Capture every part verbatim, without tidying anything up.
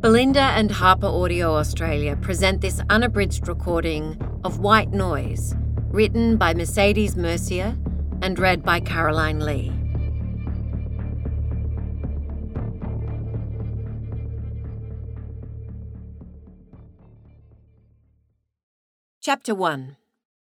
Belinda and Harper Audio Australia present this unabridged recording of White Noise, written by Mercedes Mercier and read by Caroline Lee. Chapter one.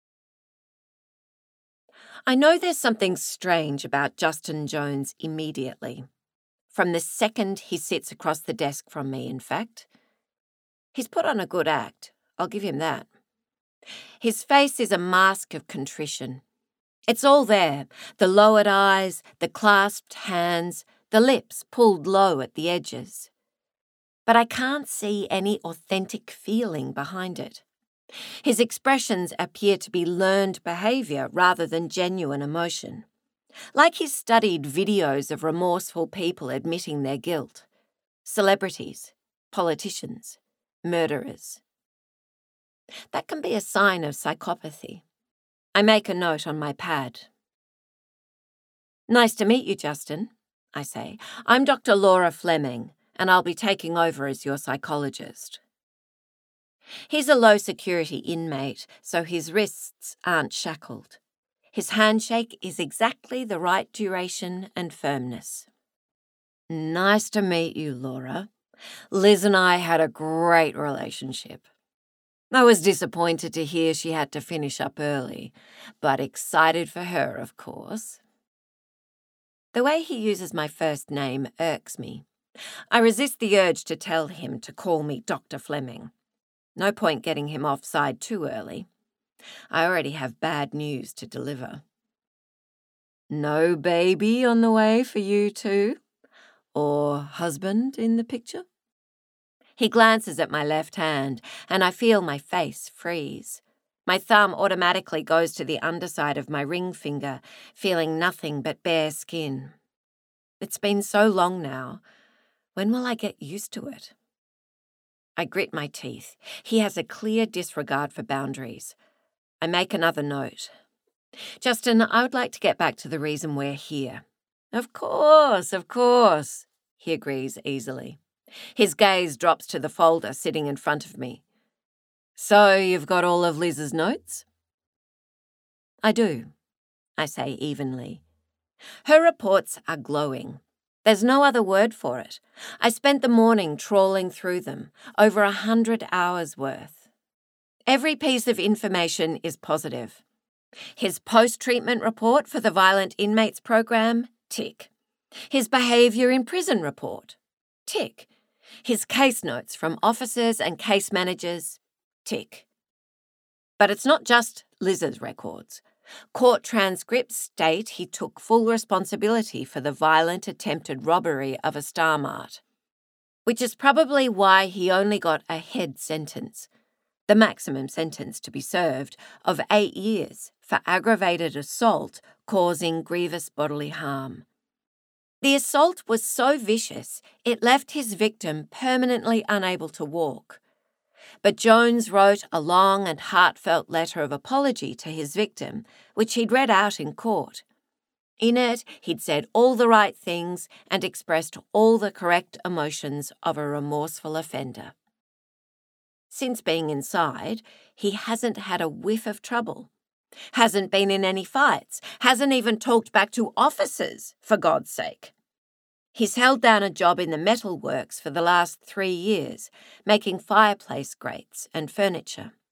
I know there's something strange about Justin Jones immediately. From the second he sits across the desk from me, in fact. He's put on a good act, I'll give him that. His face is a mask of contrition. It's all there, the lowered eyes, the clasped hands, the lips pulled low at the edges. But I can't see any authentic feeling behind it. His expressions appear to be learned behaviour rather than genuine emotion. Like he's studied videos of remorseful people admitting their guilt. Celebrities, politicians, murderers. That can be a sign of psychopathy. I make a note on my pad. Nice to meet you, Justin, I say. I'm Doctor Laura Fleming, and I'll be taking over as your psychologist. He's a low-security inmate, so his wrists aren't shackled. His handshake is exactly the right duration and firmness. Nice to meet you, Laura. Liz and I had a great relationship. I was disappointed to hear she had to finish up early, but excited for her, of course. The way he uses my first name irks me. I resist the urge to tell him to call me Doctor Fleming. No point getting him offside too early. I already have bad news to deliver. No baby on the way for you too? Or husband in the picture? He glances at my left hand, and I feel my face freeze. My thumb automatically goes to the underside of my ring finger, feeling nothing but bare skin. It's been so long now. When will I get used to it? I grit my teeth. He has a clear disregard for boundaries. I make another note. Justin, I would like to get back to the reason we're here. Of course, of course, he agrees easily. His gaze drops to the folder sitting in front of me. So you've got all of Liz's notes? I do, I say evenly. Her reports are glowing. There's no other word for it. I spent the morning trawling through them, over a hundred hours worth. Every piece of information is positive. His post-treatment report for the Violent Inmates Program, tick. His behaviour in prison report, tick. His case notes from officers and case managers, tick. But it's not just Liz's records. Court transcripts state he took full responsibility for the violent attempted robbery of a Star Mart, which is probably why he only got a head sentence, the maximum sentence to be served, of eight years for aggravated assault causing grievous bodily harm. The assault was so vicious it left his victim permanently unable to walk. But Jones wrote a long and heartfelt letter of apology to his victim, which he'd read out in court. In it, he'd said all the right things and expressed all the correct emotions of a remorseful offender. Since being inside, he hasn't had a whiff of trouble. Hasn't been in any fights. Hasn't even talked back to officers, for God's sake. He's held down a job in the metal works for the last three years, making fireplace grates and furniture.